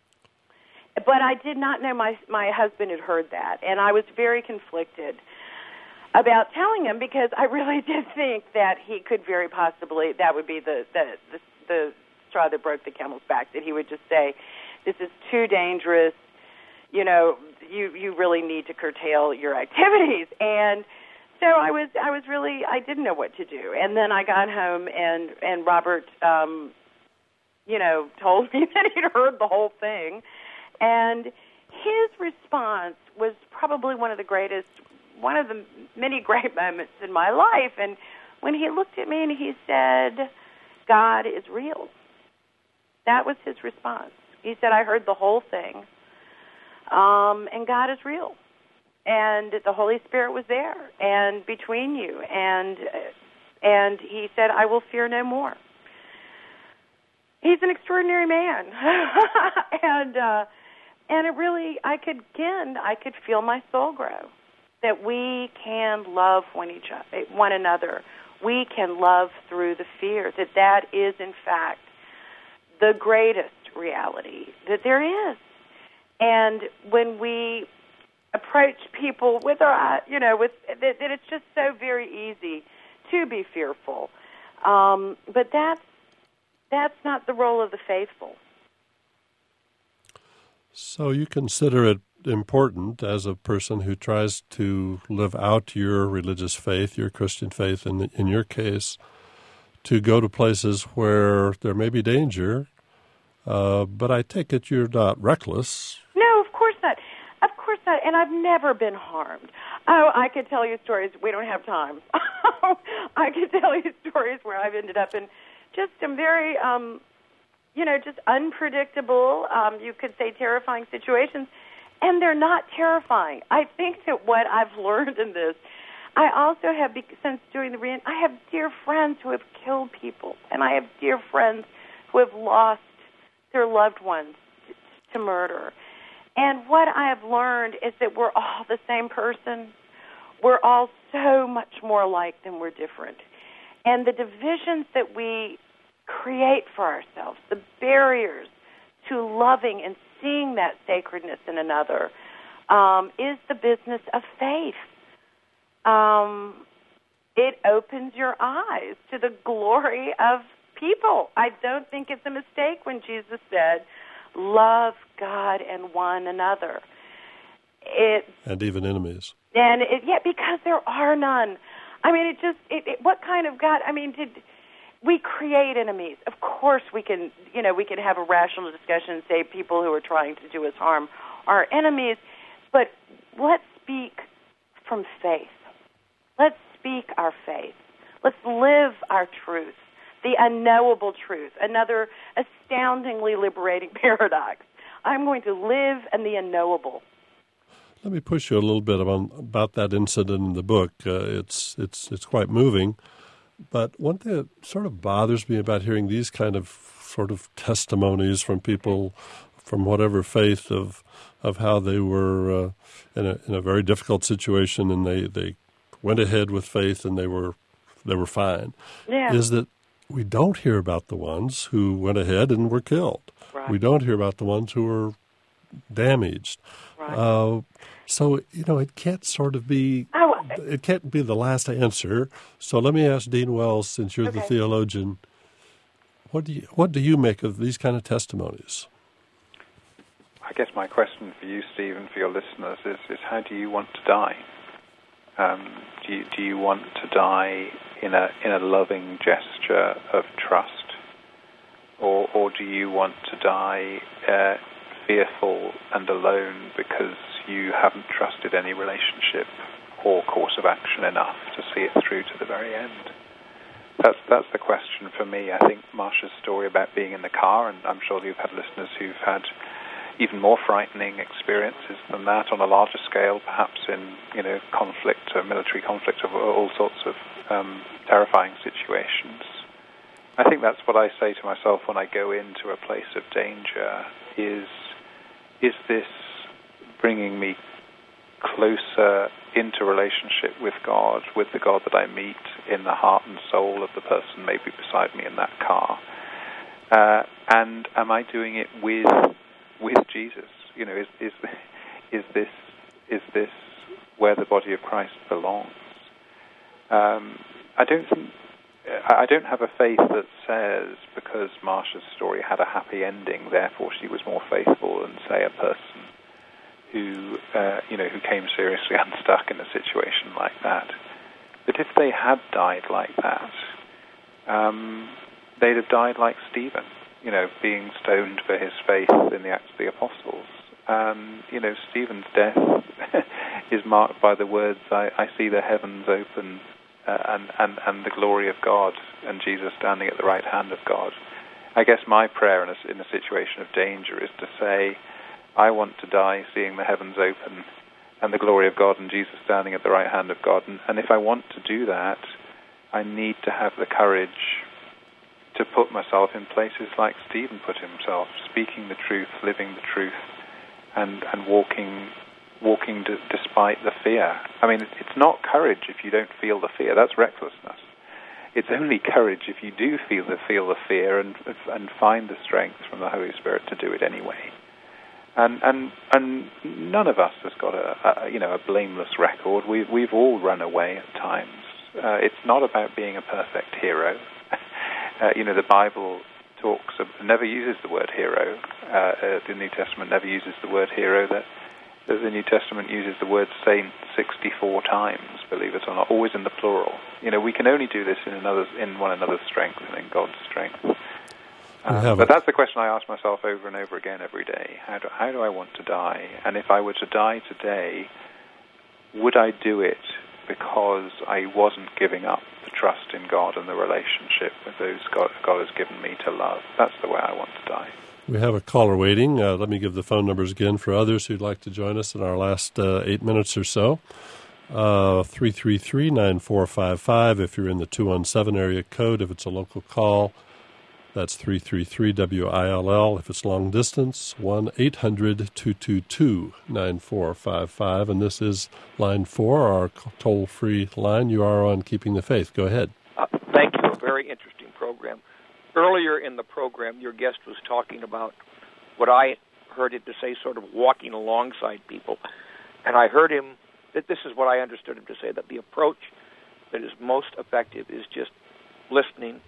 but I did not know my my husband had heard that, and I was very conflicted about telling him, because I really did think that he could very possibly, that would be the, the, the, the straw that broke the camel's back, that he would just say, this is too dangerous, you know, you, you really need to curtail your activities. And So I was, I was really, I didn't know what to do. And then I got home, and, and Robert, um, you know, told me that he'd heard the whole thing. And his response was probably one of the greatest, one of the many great moments in my life. And when he looked at me and he said, God is real. That was his response. He said, I heard the whole thing, um, and God is real. And the Holy Spirit was there, and between you, and and he said, I will fear no more. He's an extraordinary man, and uh, and it really, I could again, I could feel my soul grow. That we can love one each other, one another. We can love through the fear. That that is, in fact, the greatest reality that there is. And when we approach people with our, you know, with that, that it's just so very easy to be fearful. Um, but that's that's not the role of the faithful. So you consider it important, as a person who tries to live out your religious faith, your Christian faith in in your case, to go to places where there may be danger, uh, but I take it you're not reckless. No, of course not. Of course not, and I've never been harmed. Oh, I could tell you stories. We don't have time. I could tell you stories where I've ended up in just some very, um, you know, just unpredictable, um, you could say terrifying situations, and they're not terrifying. I think that what I've learned in this, I also have, since doing the reading, I have dear friends who have killed people, and I have dear friends who have lost their loved ones to murder. And what I have learned is that we're all the same person. We're all so much more alike than we're different. And the divisions that we create for ourselves, the barriers to loving and seeing that sacredness in another, um, is the business of faith. Um, it opens your eyes to the glory of people. I don't think it's a mistake when Jesus said, love God and one another. It, and even enemies. And it, yeah, because there are none. I mean, it just, it, it, what kind of God, I mean, did we create enemies? Of course we can, you know, we can have a rational discussion and say people who are trying to do us harm are enemies, but let's speak from faith. Let's speak our faith. Let's live our truth, the unknowable truth, another astoundingly liberating paradox. I'm going to live in the unknowable. Let me push you a little bit about, about that incident in the book. Uh, it's it's it's quite moving. But one thing that sort of bothers me about hearing these kind of sort of testimonies from people from whatever faith of of how they were uh, in a in a very difficult situation and they, they went ahead with faith and they were they were fine, yeah. is that we don't hear about the ones who went ahead and were killed. Right. We don't hear about the ones who were damaged. Right. Uh, so, you know, it can't sort of be, oh, it can't be the last answer. So let me ask Dean Wells, since you're okay. the theologian, what do you what do you make of these kind of testimonies? I guess my question for you, Stephen, for your listeners, is, is how do you want to die? Um, do you, do you want to die in a in a loving gesture of trust, or or do you want to die uh, fearful and alone because you haven't trusted any relationship or course of action enough to see it through to the very end? That's that's the question for me. I think Marsha's story about being in the car, and I'm sure you've had listeners who've had even more frightening experiences than that on a larger scale, perhaps in, you know, conflict or military conflict or all sorts of um, terrifying situations. I think that's what I say to myself when I go into a place of danger is, is this bringing me closer into relationship with God, with the God that I meet in the heart and soul of the person maybe beside me in that car? Uh, and am I doing it with with Jesus? You know, is is is this is this where the body of Christ belongs? Um, I don't think I don't have a faith that says because Marsha's story had a happy ending, therefore she was more faithful than, say, a person who uh, you know who came seriously unstuck in a situation like that. But if they had died like that, um, they'd have died like Stephen. You know, being stoned for his faith in the Acts of the Apostles. Um, you know, Stephen's death is marked by the words, I, I see the heavens open uh, and, and, and the glory of God and Jesus standing at the right hand of God. I guess my prayer in a, in a situation of danger is to say, I want to die seeing the heavens open and the glory of God and Jesus standing at the right hand of God. And, and if I want to do that, I need to have the courage to put myself in places like Stephen put himself, speaking the truth, living the truth, and, and walking walking d- despite the fear. I mean, it's not courage if you don't feel the fear. That's recklessness. It's only courage if you do feel the feel the fear and and find the strength from the Holy Spirit to do it anyway. And and and none of us has got a, a you know a blameless record. We we've all run away at times. Uh, it's not about being a perfect hero. Uh, you know, the Bible talks of, never uses the word hero. Uh, uh, the New Testament never uses the word hero. That the New Testament uses the word saint sixty-four times, believe it or not, always in the plural. You know, we can only do this in another's, in one another's strength and in God's strength. Um, but that's the question I ask myself over and over again every day. How do, how do I want to die? And if I were to die today, would I do it because I wasn't giving up the trust in God and the relationship with those God, God has given me to love? That's the way I want to die. We have a caller waiting. Uh, let me give the phone numbers again for others who'd like to join us in our last uh, eight minutes or so. Uh, three three three, nine four five five if you're in the two one seven area code. If it's a local call, that's three three three W I L L. If it's long distance, one eight hundred two two two nine four five five. And this is line four, our toll-free line. You are on Keeping the Faith. Go ahead. Uh, thank you. A very interesting program. Earlier in the program, your guest was talking about what I heard it to say, sort of walking alongside people. And I heard him, that this is what I understood him to say, that the approach that is most effective is just listening,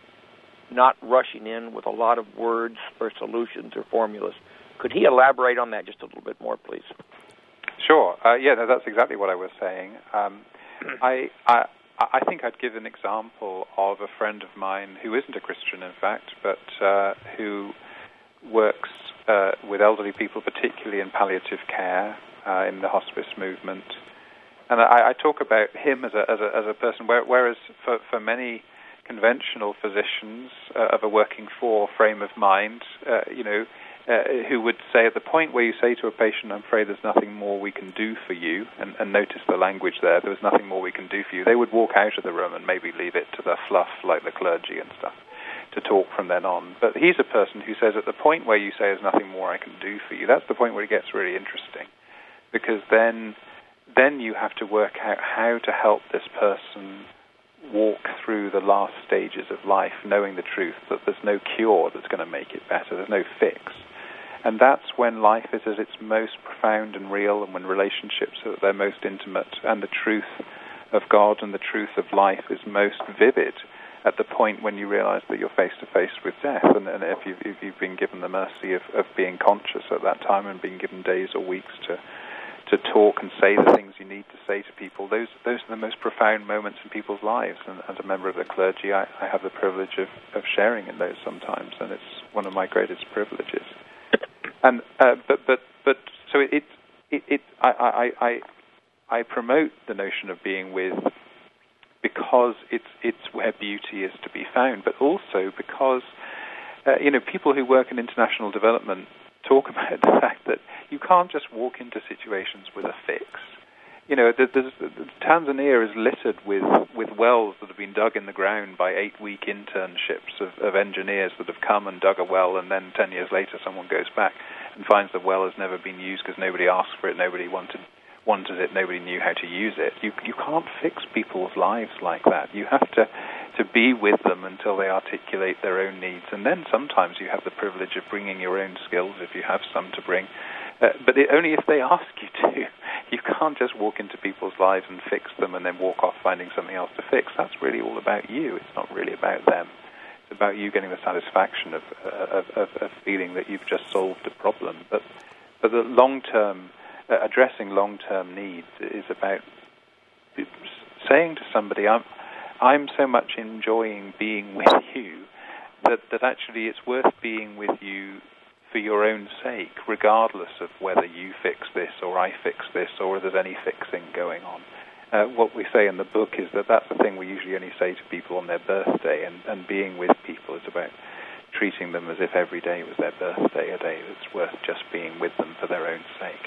not rushing in with a lot of words or solutions or formulas. Could he elaborate on that just a little bit more, please? Sure. Uh, yeah, no, that's exactly what I was saying. Um, I, I I think I'd give an example of a friend of mine who isn't a Christian, in fact, but uh, who works uh, with elderly people, particularly in palliative care, uh, in the hospice movement. And I, I talk about him as a as a, as a person, whereas for, for many conventional physicians uh, of a working for frame of mind, uh, you know, uh, who would say at the point where you say to a patient, I'm afraid there's nothing more we can do for you, and, and notice the language there, there was nothing more we can do for you, they would walk out of the room and maybe leave it to the fluff like the clergy and stuff to talk from then on. But he's a person who says at the point where you say there's nothing more I can do for you, that's the point where it gets really interesting, because then then you have to work out how to help this person walk through the last stages of life, knowing the truth that there's no cure that's going to make it better, there's no fix. And that's when life is at its most profound and real, and when relationships are at their most intimate, and the truth of God and the truth of life is most vivid at the point when you realize that you're face-to-face with death. And, and if, you've, if you've been given the mercy of, of being conscious at that time and being given days or weeks to to talk and say the things you need to say to people, those those are the most profound moments in people's lives. And as a member of the clergy, I, I have the privilege of, of sharing in those sometimes, and it's one of my greatest privileges. And uh, but but but so it it, it I, I I I promote the notion of being with, because it's it's where beauty is to be found, but also because uh, you know, people who work in international development talk about the fact that you can't just walk into situations with a fix. You know, there's, there's, Tanzania is littered with, with wells that have been dug in the ground by eight-week internships of, of engineers that have come and dug a well, and then ten years later someone goes back and finds the well has never been used because nobody asked for it, nobody wanted wanted it, nobody knew how to use it. You you can't fix people's lives like that. You have to, to be with them until they articulate their own needs, and then sometimes you have the privilege of bringing your own skills if you have some to bring. Uh, but it, only if they ask you to. You can't just walk into people's lives and fix them and then walk off finding something else to fix. That's really all about you. It's not really about them. It's about you getting the satisfaction of of, of, of feeling that you've just solved a problem. But but the long-term, uh, addressing long-term needs is about saying to somebody, I'm, I'm so much enjoying being with you that, that actually it's worth being with you for your own sake, regardless of whether you fix this or I fix this or there's any fixing going on. Uh, what we say in the book is that that's the thing we usually only say to people on their birthday, and, and being with people is about treating them as if every day was their birthday, a day that's worth just being with them for their own sake.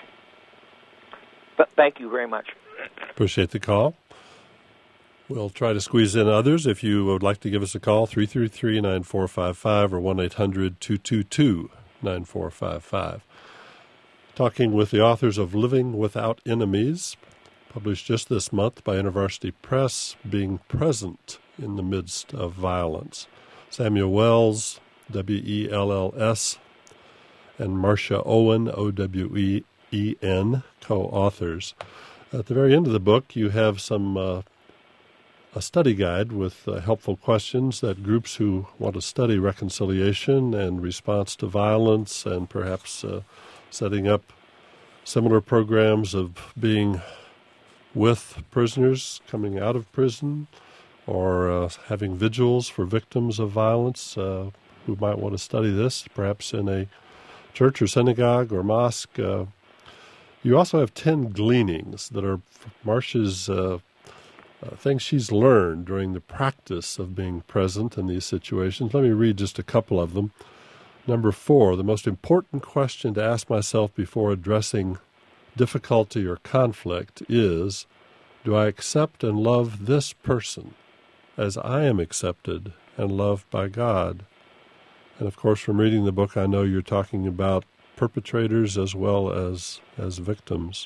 But thank you very much. Appreciate the call. We'll try to squeeze in others. If you would like to give us a call, three three three, nine four five five or one eight hundred two two two nine four five five. Talking with the authors of Living Without Enemies, published just this month by University Press, Being Present in the Midst of Violence. Samuel Wells, W E L L S, and Marcia Owen, O W E E N, co-authors. At the very end of the book, you have some uh, a study guide with uh, helpful questions that groups who want to study reconciliation and response to violence, and perhaps uh, setting up similar programs of being with prisoners coming out of prison, or uh, having vigils for victims of violence, uh, who might want to study this, perhaps in a church or synagogue or mosque. Uh, you also have ten gleanings that are Marcia's uh, uh, things she's learned during the practice of being present in these situations. Let me read just a couple of them. Number four, the most important question to ask myself before addressing difficulty or conflict is, do I accept and love this person as I am accepted and loved by God? And of course, from reading the book, I know you're talking about perpetrators as well as, as victims.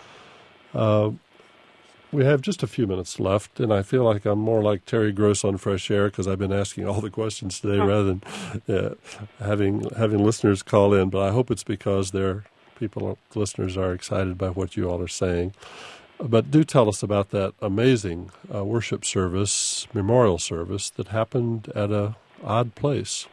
Uh, we have just a few minutes left, and I feel like I'm more like Terry Gross on Fresh Air because I've been asking all the questions today rather than uh, having having listeners call in. But I hope it's because they're people, listeners are excited by what you all are saying. But do tell us about that amazing uh, worship service, memorial service that happened at a odd place.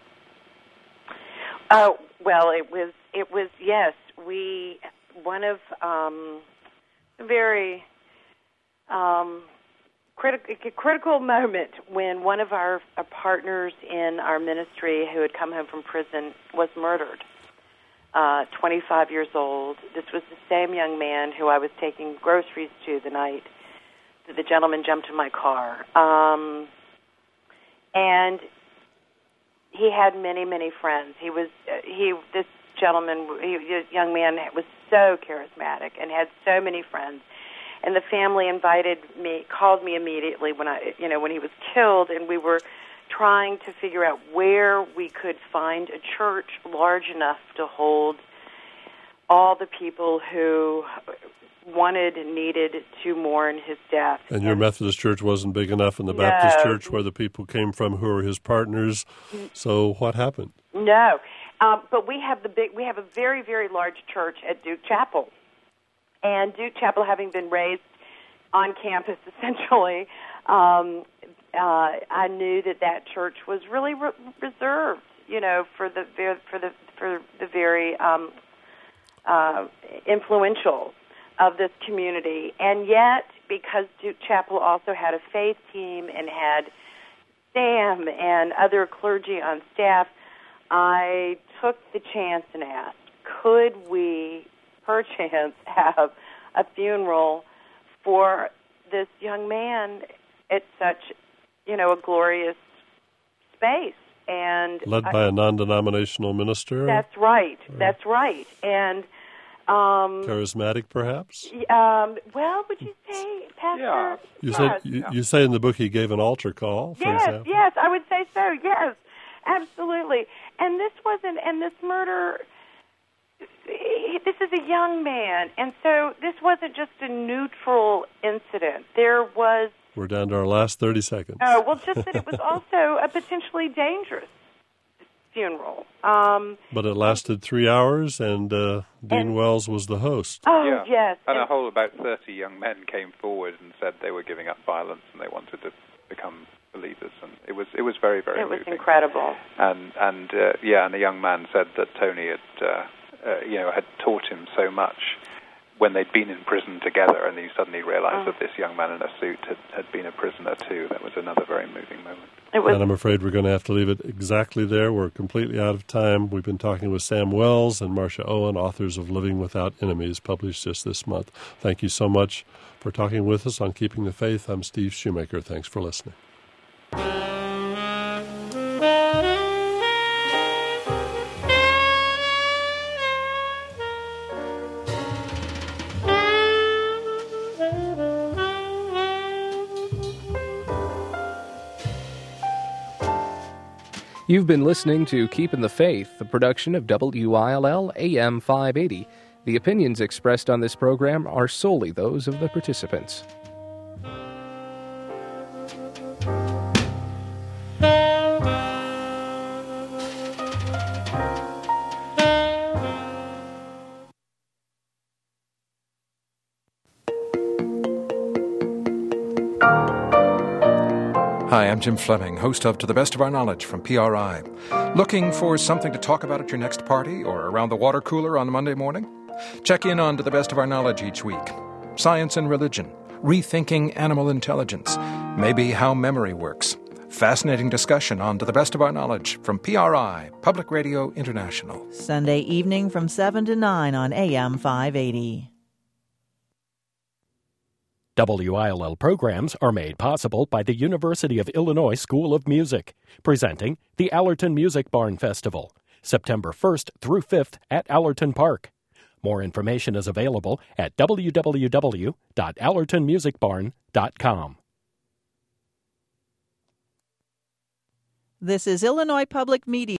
Oh, well, it was, it was, yes, we, one of um, very um, critical, critical moment when one of our, our partners in our ministry who had come home from prison was murdered. Uh, twenty-five years old. This was the same young man who I was taking groceries to the night that the gentleman jumped in my car. Um, and he had many, many friends. He was, uh, he, this gentleman, he, this young man was so charismatic and had so many friends. And the family invited me, called me immediately when I, you know, when he was killed, and we were trying to figure out where we could find a church large enough to hold all the people who wanted and needed to mourn his death. And your Methodist church wasn't big enough, and the Baptist no. church where the people came from who were his partners. So what happened? No, um, but we have the big. We have a very, very large church at Duke Chapel, and Duke Chapel, having been raised on campus, essentially. Um, Uh, I knew that that church was really re- reserved, you know, for the ver- for the for the very um, uh, influential of this community. And yet, because Duke Chapel also had a faith team and had Sam and other clergy on staff, I took the chance and asked, could we, perchance, have a funeral for this young man at such, you know, a glorious space. And led by I, a non-denominational minister? That's right. Or that's right. And um, charismatic, perhaps? Um, well, would you say, Pastor? Yeah. You, yes. said, you, you say in the book he gave an altar call, for yes, example. Yes, I would say so, yes. Absolutely. And this wasn't, and this murder, this is a young man, and so this wasn't just a neutral incident. There was... We're down to our last thirty seconds. Oh, well, just that it was also a potentially dangerous funeral. Um, but it lasted three hours, and uh, Dean and, Wells was the host. Oh, yeah. yes. And, and a whole about thirty young men came forward and said they were giving up violence and they wanted to become believers. And it was it was very, very It was moving. incredible. And, and uh, yeah, and the young man said that Tony had, uh, uh, you know, had taught him so much when they'd been in prison together, and he suddenly realized oh. that this young man in a suit had, had been a prisoner too. That was another very moving moment. It was, and I'm afraid we're going to have to leave it exactly there. We're completely out of time. We've been talking with Sam Wells and Marcia Owen, authors of Living Without Enemies, published just this month. Thank you so much for talking with us on Keeping the Faith. I'm Steve Shoemaker. Thanks for listening. You've been listening to Keeping the Faith, a production of W I L L A M five eighty. The opinions expressed on this program are solely those of the participants. Hi, I'm Jim Fleming, host of To the Best of Our Knowledge from P R I. Looking for something to talk about at your next party or around the water cooler on Monday morning? Check in on To the Best of Our Knowledge each week. Science and religion, rethinking animal intelligence, maybe how memory works, Fascinating discussion on To the Best of Our Knowledge from P R I, Public Radio International. Sunday evening from seven to nine on A M five eighty. W I L L programs are made possible by the University of Illinois School of Music, presenting the Allerton Music Barn Festival, September first through fifth at Allerton Park. More information is available at w w w dot allerton music barn dot com. This is Illinois Public Media.